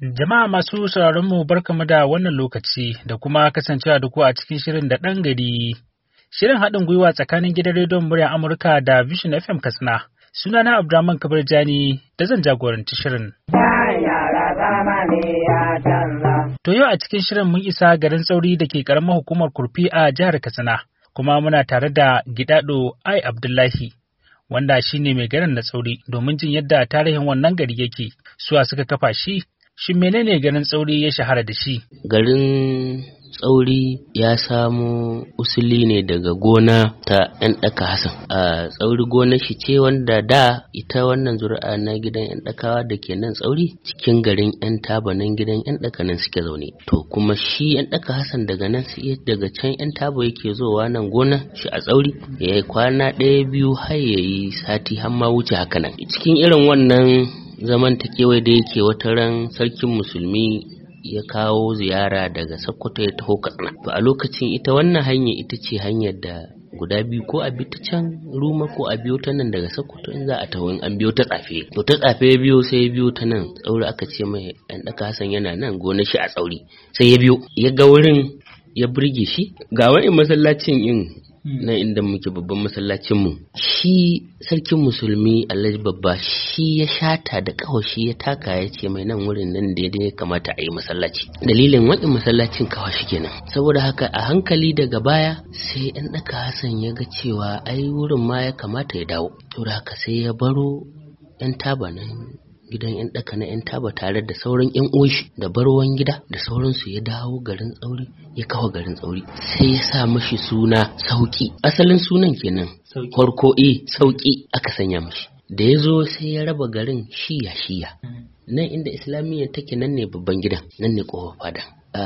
Jama'a masu sauraron mu barkamu da wannan lokaci da kuma kasancewa da ku a cikin shirin da ɗan gari. Shirin haɗin gwiwa tsakanin gidan rediyon muryar Amurka da Vision FM Katsina. Sunana Abdurrahman Kabir Jani da zan jagoranci shirin. To yau a cikin shirin mun isa garin Tsauri da ke ƙaramar hukumar Kurfi a jihar Katsina, kuma muna tare da Gidado Ai Abdullahi, wanda shi ne mai garin na Tsauri, domin jin yadda tarihin wannan gari yake, suwa suka kafa shi. Shin menene garin Tsauri ya shahara da shi? Garin Tsauri ya samo usuli ne daga gona ta ‘yan ɗaka Hassan. A Tsauri gonar shi ce wanda da ita wannan zuri'a na gidan ‘yan ɗakawa da ke nan Tsauri cikin garin ‘yan taba nan gidan ‘yan ɗaka nan suke zaune. To kuma shi ‘yan ɗaka Hassan daga nan sai daga can ‘yan taba yake zowa nan gona shi a Tsauri ya yi kwana ɗaya biyu har ya yi sati har ma wuce haka nan. Cikin irin wannan zaman ta kewaye da yake wata ran sarkin musulmi ya kawo ziyara daga Sokoto ya taho Katsina. To a lokacin ita wannan hanya ita ce hanyar da guda biyu, ko a bi ta can Ruma ko a biyo ta nan daga Sokoto in za a taho, in an biyo ta Tsafe. To ta Tsafe ya biyo sai ya biyo ta nan Tsauri, aka ce mai ɗan ɗaka Hassan yana nan gonar shi a Tsauri. Sai ya biyo ya ga wurin ya burge shi. Ga wani masallacin nan inda muke babban masallacin mu, shi sarkin musulmi Alhaji Babba shi ya shata da kawashi ya taka ya ce mai nan wurin nan daidai ya kamata a yi masallaci. Dalilin wani masallacin kawashi kenan. Saboda haka a hankali daga baya sai ɗan ɗaka Hassan ya ga cewa ai wurin ma ya kamata ya dawo. To da haka sai ya baro ‘yan taba nan gidan ‘yan ɗaka na ‘yan taba tare da sauran ‘yan uwanshi da barwan gida da sauransu, ya dawo garin Tsauri, ya kawo garin Tsauri, sai ya sa mashi suna Sauki. Asalin sunan kenan farko Sauki aka sanya mashi. Da ya zo sai ya raba garin shiya nan inda islamiyyar take nan ne babban gidan, nan ne kofar fada,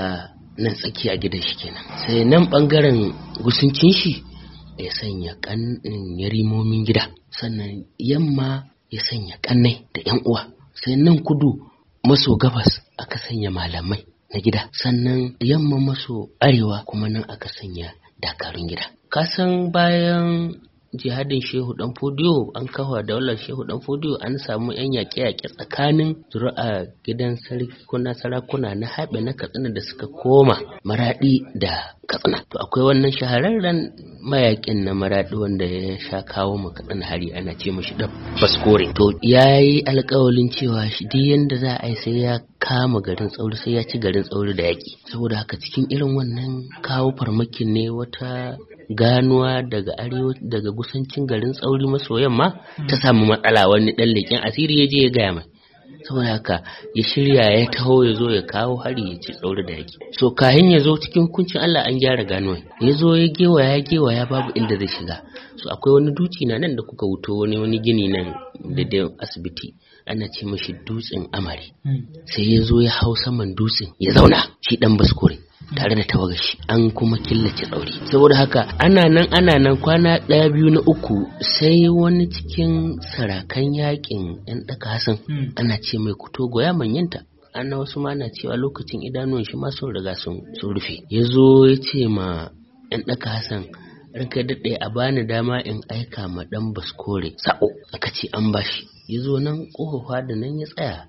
nan tsakiya gidan shi kenan. Sai nan bangaren gusuncin shi ya sanya yarimomin gida, sannan yamma ya sanya kannai da ‘yan uwa. Sai nan kudu maso gabas aka sanya malamai na gida, sannan yamma maso arewa kuma nan aka sanya dakarun gida. Kasan bayan jihadin Shehu Dan Fodiyo, an kafa daular Shehu Dan Fodiyo, an samu ‘yan yaƙe-yaƙe tsakanin zuri'a gidan sarakuna na Haɓe na Katsina da suka koma Maraɗi da Katsina. To akwai wannan shahararren mayaƙin na Maraɗi wanda ya sha kawo mu Katsina hari, ana ce mashi da Baskore. To ya yi alƙawalin cewa shi duk yanda za a yi sai ya kama garin Tsauri, sai ya ci garin Tsauri da yaƙi. Saboda haka cikin irin wannan kawo farmakin ne wata ganuwa daga gusancin garin Tsauri maso yamma ta samu matsala. Wani ɗan leƙen asiri ya je ya gaya mai. Saboda haka ya shirya ya taho ya zo ya kawo hari ya ci Tsauri da yaki. So kahin ya zo cikin hukuncin Allah an gyara ganuwa, ya zo ya gewaya babu inda zai shiga. So akwai wani duci na nan da kuka wuto, wani gini nan da dai asibiti, ana ce mashi dutsen Amari. Sai ya zo ya hau saman dutsen ya zauna, shi dan Baskore tare da tawagashi, an kuma killace Tsauri. Saboda haka ana nan kwana ɗaya biyu na uku, sai wani cikin sarakan yakin ‘yan ɗaka Hassan ana ce mai Kutogo ya manyanta, ana wasu ma na cewa lokacin idanuwan shi ma sun riga sun rufe. Ya zo ya ce ma ‘yan ɗaka Hassan, ranka daɗe a bani dama in aika ma ɗan Baskore sa'o. Aka ce an bashi. Ya zo nan ƙofafa da nan ya tsaya,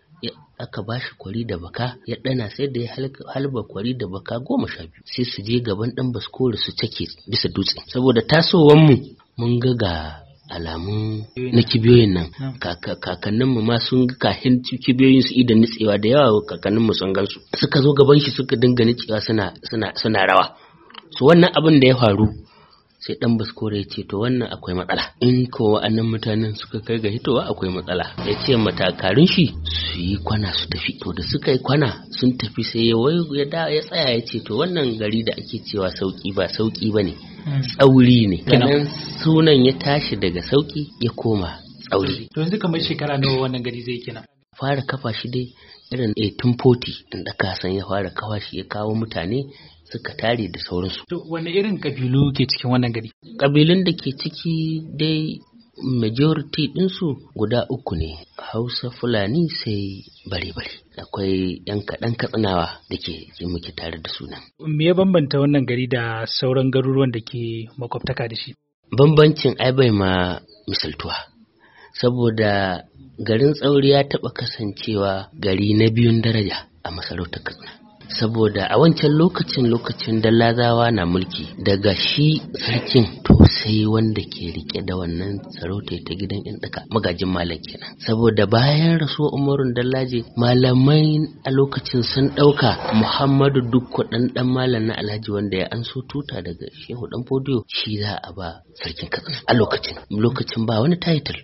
aka bashi kwari da baka ya ɗana, sai da ya halba kwari da baka 12 sai su je gaban ɗan Baskore su cake bisa dutse. Saboda tasowan mu mun ga alamun na kibiyoyin nan, kakannin mu ma sun ga kahin kibiyoyin su idan nitsewa da yawa, kakannin mu sun gansu, suka zo gaban shi suka dinga nitsewa suna rawa. So wannan abin da ya faru, sai dan Baskore ya ce to wannan akwai matsala, in ko wa'annan mutanen suka kai ga hitowa akwai matsala. Ya ce matakarin shi su yi kwana su tafi. To da suka yi kwana sun tafi, sai ya tsaya ya ce to wannan gari da ake cewa Sauki ba Sauki bane, Tsauri ne. Kanan sunan ya tashi daga Sauki ya koma Tsauri. To yanzu kamar shekara nawa wannan gari zai kina? Fara kafa shi dai irin 1840, ɗan ɗaka Hassan ya fara kafa shi, ya kawo mutane suka tare da sauransu. To wani irin kabilu ke cikin wannan gari? Kabilun da ke ciki dai majority ɗinsu guda 3 ne, Hausa, Fulani sai bare-bare. Akwai ‘yan kaɗan Katsinawa da ke muke tare da sunan. Me ya bambanta wannan gari da sauran garuruwan da ke makwabtaka da shi? Bambancin ai bai ma misaltuwa. saboda garin Tsauri ya taɓa kasancewa gari na biyun daraja a masarautar Katsina. Saboda a wancan lokacin Dallazawa na mulki, daga shi sarkin to sai wanda ke rike da wannan sarauta ta gidan yan daka magajin malam kenan. Saboda bayan rasuwar Umarun Dallaje, malamai a lokacin sun dauka Muhammadu Dukko dan malam na Alhaji wanda ya anso tuta daga Shehu Dan Fodiyo, shi za a ba sarkin Katsina. A lokacin ba wani title,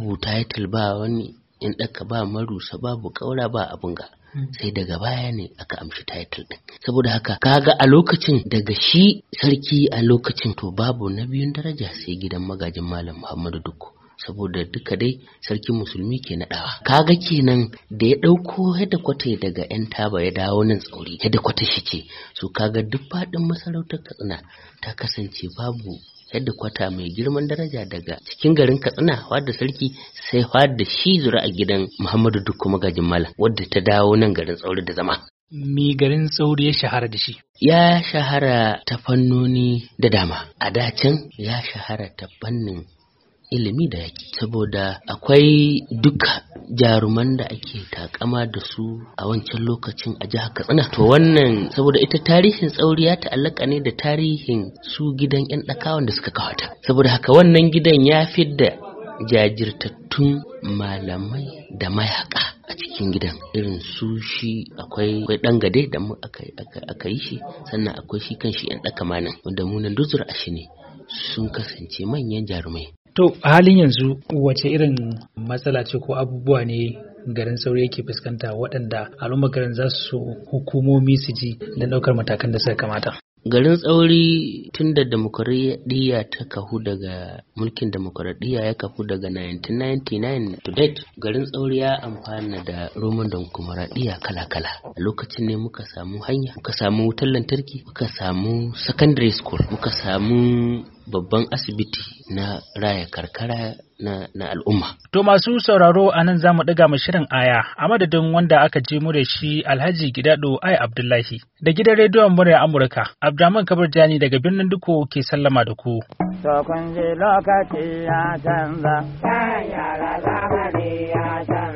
ba wani yan daka, ba marusa, babu kaura, ba abunga. Sai daga baya ne aka amshi title din. Saboda haka kaga a lokacin daga shi sarki a lokacin to babu na biyun daraja sai gidan magajin malam Muhammadu Dukko, saboda duka dai sarkin musulmi ke naɗawa. Kaga kenan da ya ɗauko yadda kwata daga yan taba ya dawo nan Tsauri, yadda kwata shi ce, so kaga duk faɗin masarautar Katsina ta kasance babu yadda kwata mai girman daraja daga cikin garin Katsina wadda sarki sai wadda shi zura a gidan Muhammadu Dukko magajin malam, wadda ta dawo nan garin Tsauri da zama. Mi garin Tsauri ya shahara da shi? Ya shahara ta fannoni da dama. A dacin ya shahara ta fannin ilimi da yaki, saboda akwai duka jaruman da ake takama da su a wancan lokacin a jihar Katsina. To wannan saboda ita tarihin Tsauri ya ta'allaka ne da tarihin su gidan yan dakawan da suka kawata. Saboda haka wannan gidan ya fidda jajirtattun malamai da mayaka a cikin gidan, irin su shi akwai dan gade da mu aka yi shi, sannan akwai shi kan shi yan daka manan wanda munan duzur ashi ne, sun kasance manyan jarumai. To a halin yanzu wace irin matsala ce ko abubuwa ne garin Tsauri yake fuskanta waɗanda al'ummar garin za su hukumomi su ji da ɗaukar matakan da suka kamata? Garin Tsauri tun da demokuraɗiyya ta kahu daga mulkin demokuraɗiyya ya kafu daga 1999 to date, garin Tsauri ya amfana da roman demokuraɗiyya kala-kala. A lokacin ne muka samu hanya, muka samu wutar lantarki, muka samu secondary school, muka samu babban asibiti na raya karkara na al'umma. To masu sauraro a nan za mu ɗiga mu shirin aya a madadin wanda aka je mu da shi Alhaji Gidado Ai Abdullahi da gidan rediyon murya Amurka. Abdurrahman Kabir Jani daga birnin Dukko ke sallama da ku. To kun ji lokaci ya canza, yara zamani ya canza.